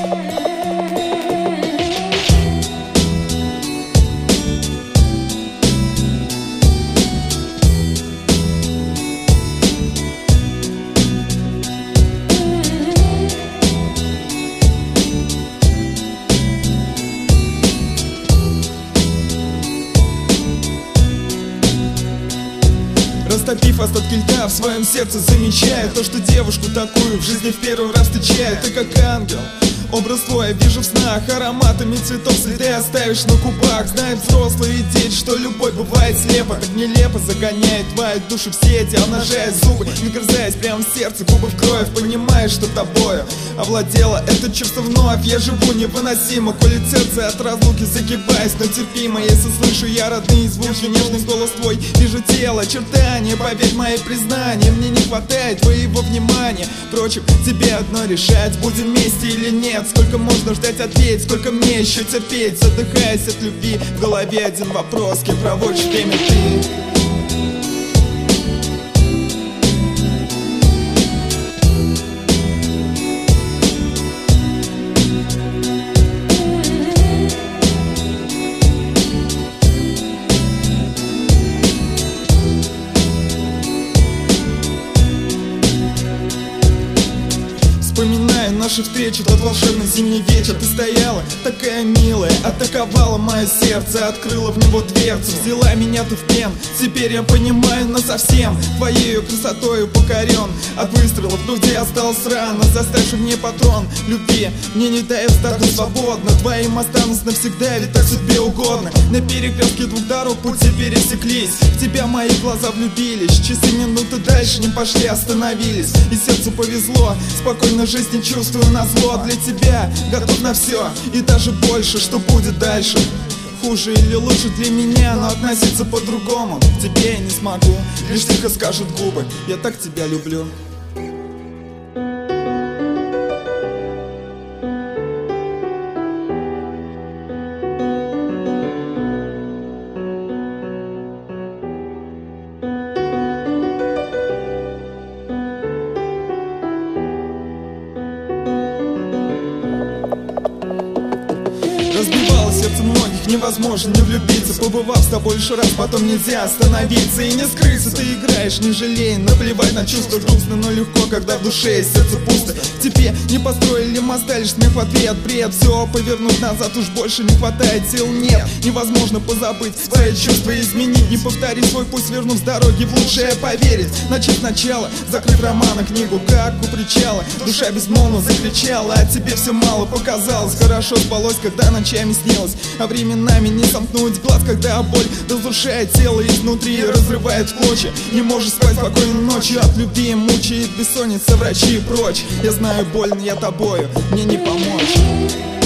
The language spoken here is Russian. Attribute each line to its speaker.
Speaker 1: Растопив остатки льда в своем сердце, замечаю то, что девушку такую в жизни в первый раз встречаю. Ты как ангел, образ твой я вижу в снах, ароматами цветов следы оставишь на губах. Знают взрослые и дети, что любовь бывает слепо, так нелепо загоняет твою душу в сети, обнажая зубы, нагрызаясь прямо в сердце, губы в кровь. Понимаешь, что тобою овладело это чувство вновь. Я живу невыносимо, коли сердце от разлуки загибаясь, но терпимо. Если слышу я родные звуки, нежный голос твой, вижу тело, очертания. Поверь, мои признания, мне не хватает твоего внимания. Впрочем, тебе одно решать, будем вместе или нет. Сколько можно ждать, ответь, сколько мне еще терпеть. Задыхаясь от любви, в голове один вопрос: кем проводишь время ты? Вспоминаю наши встречи, тот волшебный зимний вечер. Ты стояла, такая милая, атаковала мое сердце, открыла в него дверцу, взяла меня ты в плен. Теперь я понимаю насовсем, твоею красотою покорен. От выстрела в груди осталась рана, заставший мне патрон любви. Мне не дай вздохнуть свободно, твоим останусь навсегда, ведь так судьбе угодно. На перекрестке двух дорог пути пересеклись, в тебя мои глаза влюбились. Часы минуты дальше не пошли, остановились, и сердцу повезло, спокойно жизнь не чувствую назло. Для тебя готов на все и даже больше. Что будет дальше? Хуже или лучше для меня, но относиться по-другому к тебе я не смогу. Лишь тихо скажут губы: я так тебя люблю. Разбивало сердце многих, невозможно не влюбиться. Побывав с тобой лишь раз, потом нельзя остановиться и не скрыться. Ты играешь, не жалея, наплевать на чувства. Грустно, но легко, когда в душе и сердце пусто. Тебе не построили моста, лишь смех в ответ. Бред, все, повернуть назад уж больше не хватает сил, нет. Невозможно позабыть свои чувства, изменить, не повторить свой путь, свернув с дороги в лучшее поверить. Начать сначала, закрыть романа книгу, как у причала. Душа безмолвно закричала, а тебе все мало показалось. Хорошо спалось, когда ночами снилось, а временами не сомкнуть глаз, когда боль разрушает тело изнутри, разрывает в клочья. Не можешь спать спокойно ночью, от любви мучает бессонница, врачи и прочь. Я знаю, больно я тобою, мне не помочь.